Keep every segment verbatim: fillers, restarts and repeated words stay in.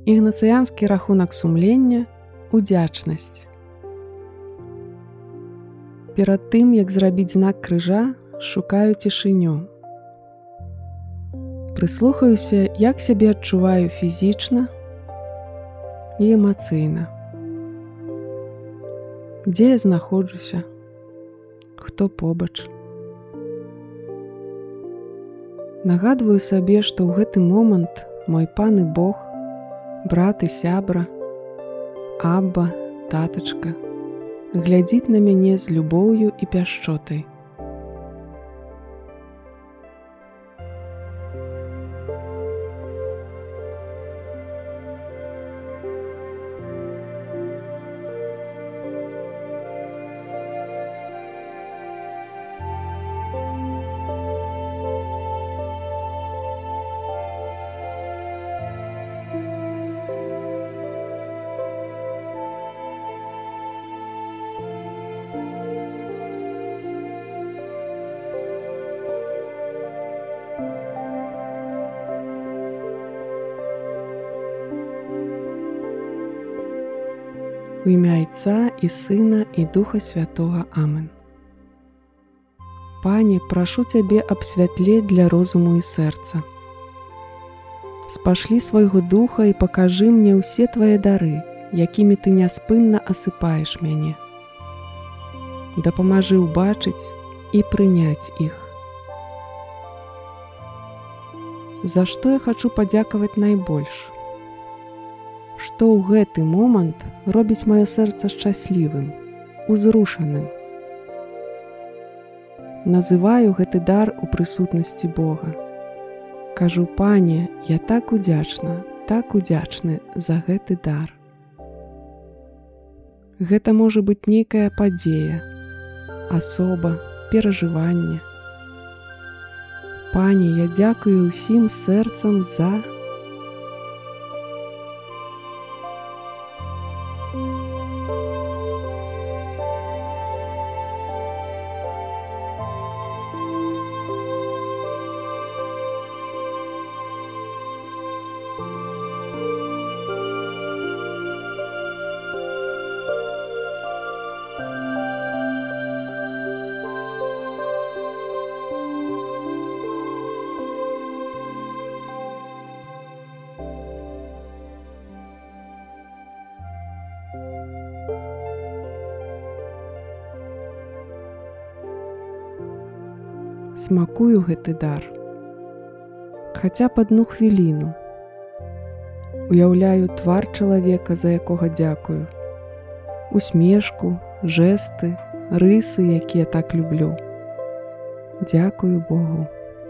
Ігнацыянскі рахунак сумлення – удзячнасць. Перад тым, як зрабіць знак крыжа, шукаю цішыню. Прыслухаюся, як сябе адчуваю фізічна і эмацыйна. Дзе я знаходжуся? Хто побач? Нагадваю сабе, што ў гэты момант мой пан і Бог, брат і сябра, абба, татачка, глядзіць на мяне з любоўю і пяшчотай. У імя Айца і Сына і Духа Святога. Амен. Пане, прашу Цябе аб святле для розуму і сэрца. Спашлі свайго Духа і пакажы мне ўсе Твае дары, якімі Ты няспынна асыпаеш мяне. Дапамажы ўбачыць і прыняць іх. За што я хачу падзякаваць найбольш? Што ў гэты момант робіць маё сэрца шчаслівым, узрушаным. Называю гэты дар у прысутнасці Бога. Кажу: Пане, я так удзячна, так удзячны за гэты дар. Гэта можа быць нейкая падзея, асоба, перажыванне. Пане, я дзякую ўсім сэрцам за... Смакую гэты дар. Хаця б адну хвіліну. Уяўляю твар чалавека, за якога дзякую. Усмешку, жэсты, рысы, якія так люблю. Дзякую Богу.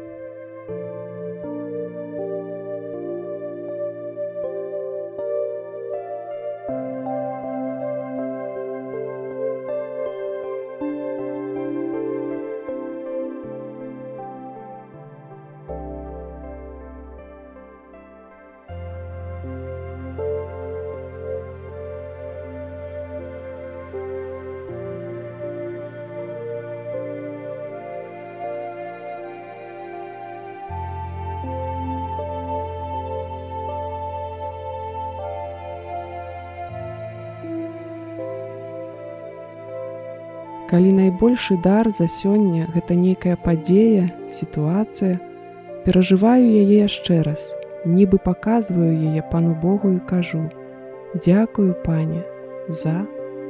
Калі найбольшы дар за сёння – гэта нейкая падзея, сітуацыя, перажываю яе яшчэ раз, нібы паказваю яе пану Богу і кажу: дзякую, Пане, за...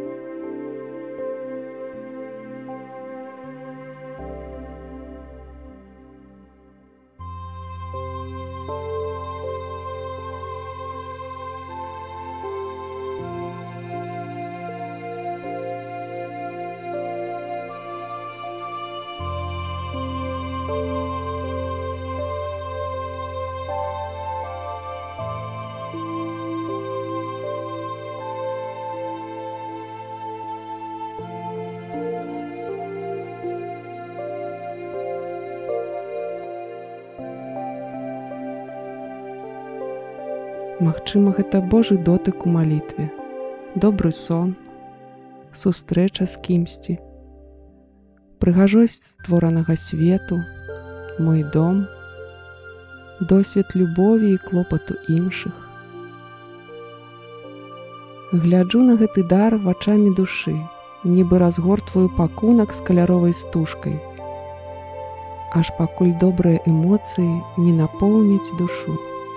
Магчыма, гэта Божы дотык у малітве, добры сон, сустрэча з кімсьці, прыгажосць створанага свету, мой дом, досвед любові і клопату іншых, Гляджу на гэты дар вачамі душы, нібы разгортваю пакунак з каляровай стужкай, аж пакуль добрыя эмоцыі не напоўняць душу.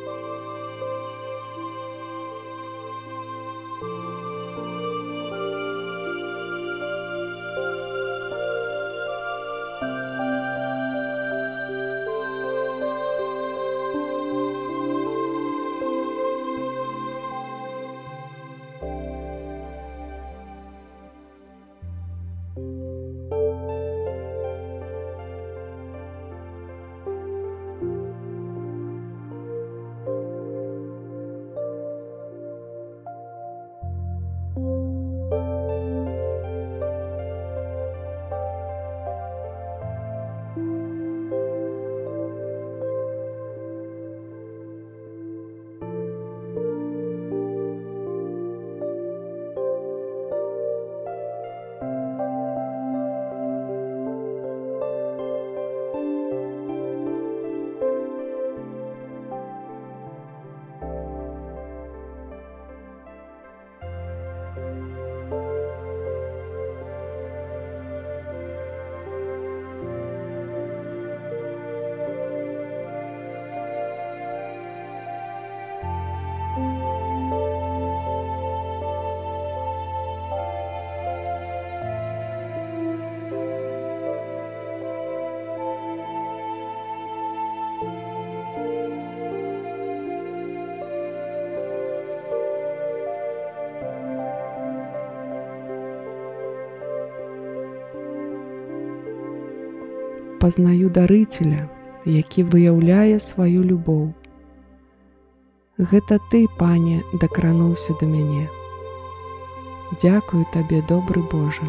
Пазнаю дарыцеля, які выяўляе сваю любоў. Гэта ты, Пане, дакрануўся да мяне. Дзякую табе, добры Божа.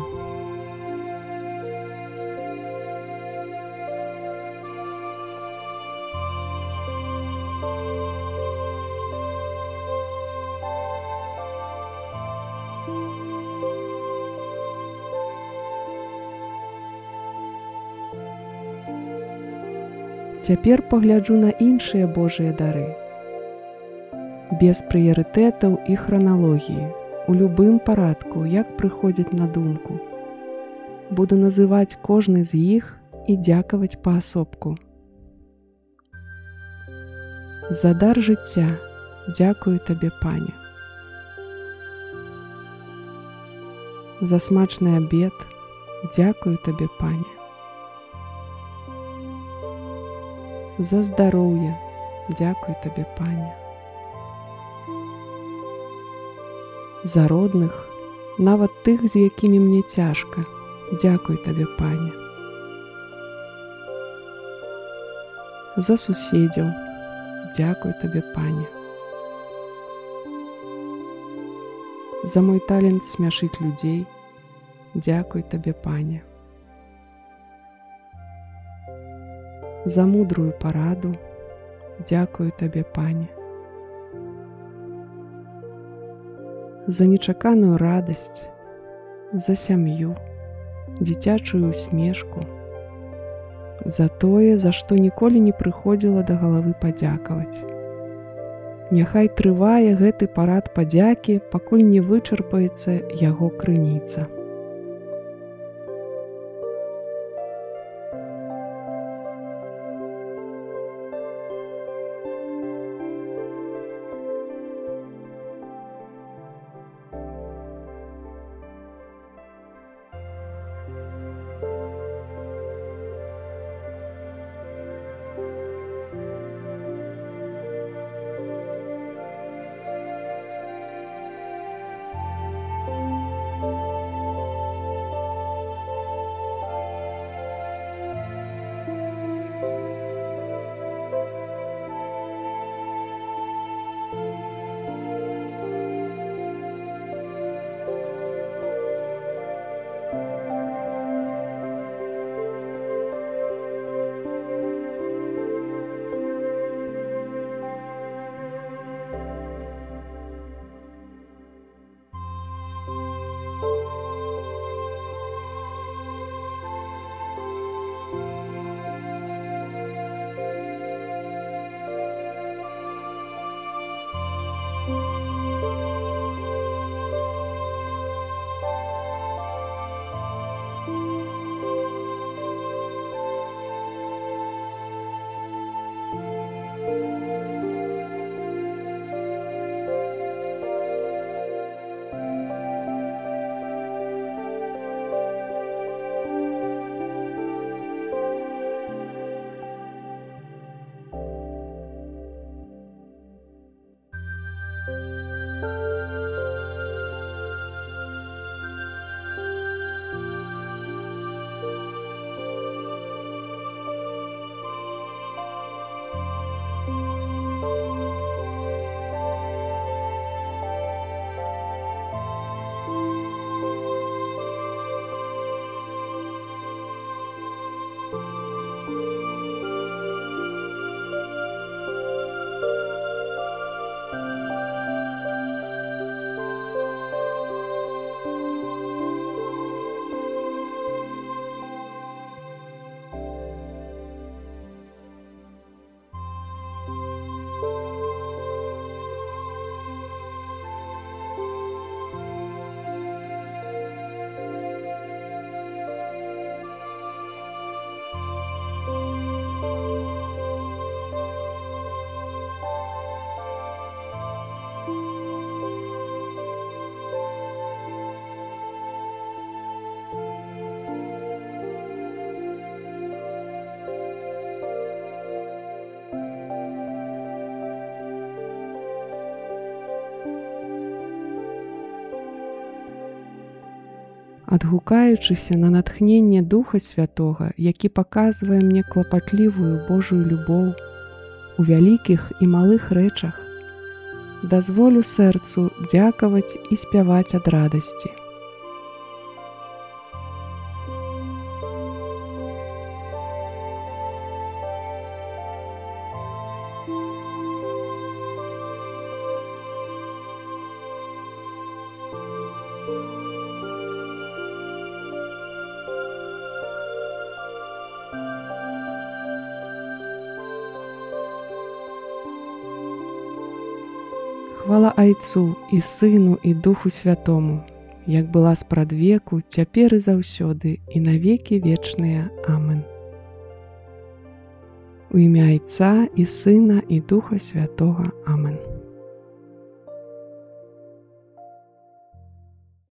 Цяпер пагляджу на іншыя Божыя дары. Без прыярытэтаў і храналогіі, у любым парадку, як прыходзіць на думку. Буду называць кожны з іх і дзякаваць паасобку. За дар жыцця дзякую табе, Пане. За смачны абед дзякую табе, Пане. За здароўе дзякую табе, Пане. За родных, нават тых, з якімі мне цяжка, дзякую табе, Пане. За суседзяў дзякую табе, Пане. За мой талент смяшыць людзей дзякую табе, Пане. За мудрую параду дзякую табе, Пане. За нечаканую радасць, за сям'ю, дзіцячую усмешку, за тое, за што ніколі не прыходзіла да галавы падзякаваць. Няхай трывае гэты парад падзякі, пакуль не вычарпаецца яго крыніца. адгукаючыся на натхненне Духа Святога, які паказвае мне клапатлівую Божую любоў у вялікіх і малых рэчах, дазволю сэрцу дзякаваць і спяваць ад радасці. Хвала Айцу і Сыну і Духу Святому, як была спрадвеку, цяпер і заўсёды, і на векі вечныя. Амен. У імя Айца і Сына і Духа Святога. Амен.